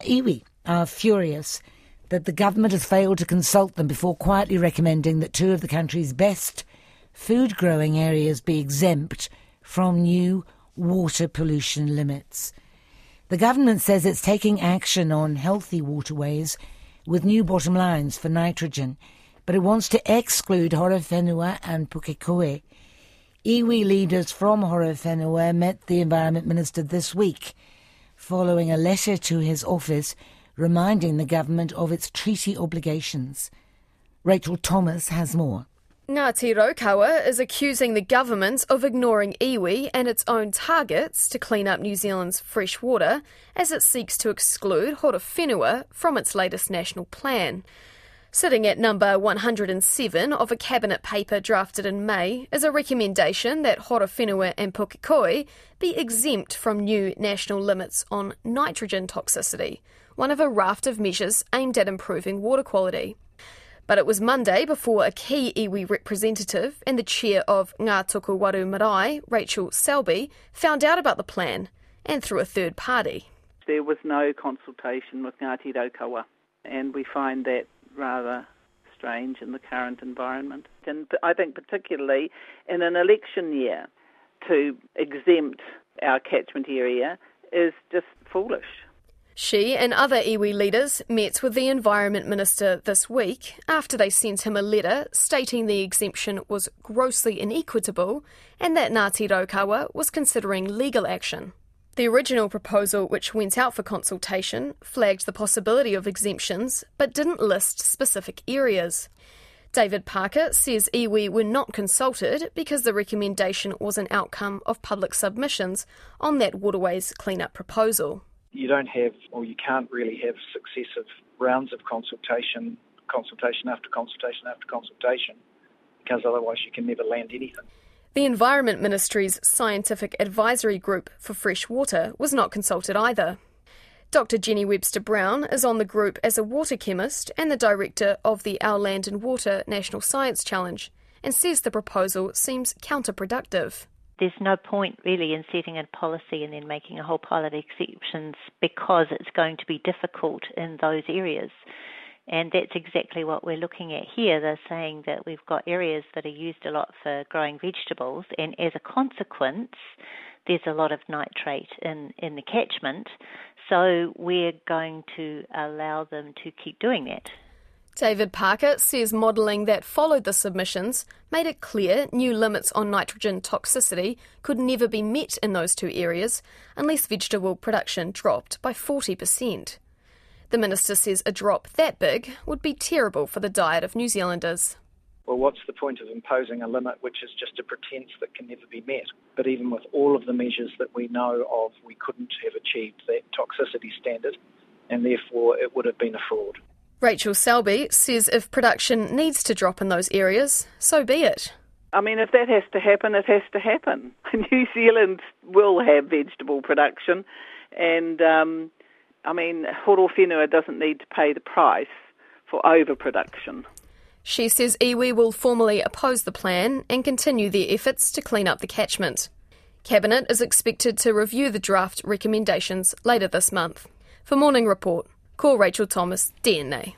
Iwi are furious that the government has failed to consult them before quietly recommending that two of the country's best food-growing areas be exempt from new water pollution limits. The government says it's taking action on healthy waterways with new bottom lines for nitrogen, but it wants to exclude Horowhenua and Pukekohe. Iwi leaders from Horowhenua met the Environment Minister this week, following a letter to his office reminding the government of its treaty obligations. Rachel Thomas has more. Ngāti Raukawa is accusing the government of ignoring iwi and its own targets to clean up New Zealand's fresh water as it seeks to exclude Horowhenua from its latest national plan. Sitting at number 107 of a cabinet paper drafted in May is a recommendation that Horowhenua and Pukekohe be exempt from new national limits on nitrogen toxicity, one of a raft of measures aimed at improving water quality. But it was Monday before a key iwi representative and the chair of Ngā Tuku Waru Marae, Rachel Selby, found out about the plan, and through a third party. There was no consultation with Ngāti Raukawa, and we find that rather strange in the current environment. And I think particularly in an election year, to exempt our catchment area is just foolish. She and other iwi leaders met with the Environment Minister this week after they sent him a letter stating the exemption was grossly inequitable and that Ngāti Raukawa was considering legal action. The original proposal, which went out for consultation, flagged the possibility of exemptions but didn't list specific areas. David Parker says iwi were not consulted because the recommendation was an outcome of public submissions on that waterways clean-up proposal. You don't have, or you can't really have successive rounds of consultation after consultation after consultation, because otherwise you can never land anything. The Environment Ministry's Scientific Advisory Group for Fresh Water was not consulted either. Dr Jenny Webster-Brown is on the group as a water chemist and the director of the Our Land and Water National Science Challenge, and says the proposal seems counterproductive. There's no point really in setting a policy and then making a whole pile of exceptions because it's going to be difficult in those areas. And that's exactly what we're looking at here. They're saying that we've got areas that are used a lot for growing vegetables, and as a consequence, there's a lot of nitrate in the catchment. So we're going to allow them to keep doing that. David Parker says modelling that followed the submissions made it clear new limits on nitrogen toxicity could never be met in those two areas unless vegetable production dropped by 40%. The minister says a drop that big would be terrible for the diet of New Zealanders. Well, what's the point of imposing a limit which is just a pretence that can never be met? But even with all of the measures that we know of, we couldn't have achieved that toxicity standard, and therefore it would have been a fraud. Rachel Selby says if production needs to drop in those areas, so be it. I mean, if that has to happen, it has to happen. New Zealand will have vegetable production, and Horowhenua doesn't need to pay the price for overproduction. She says iwi will formally oppose the plan and continue their efforts to clean up the catchment. Cabinet is expected to review the draft recommendations later this month. For Morning Report, call Rachel Thomas, DNA.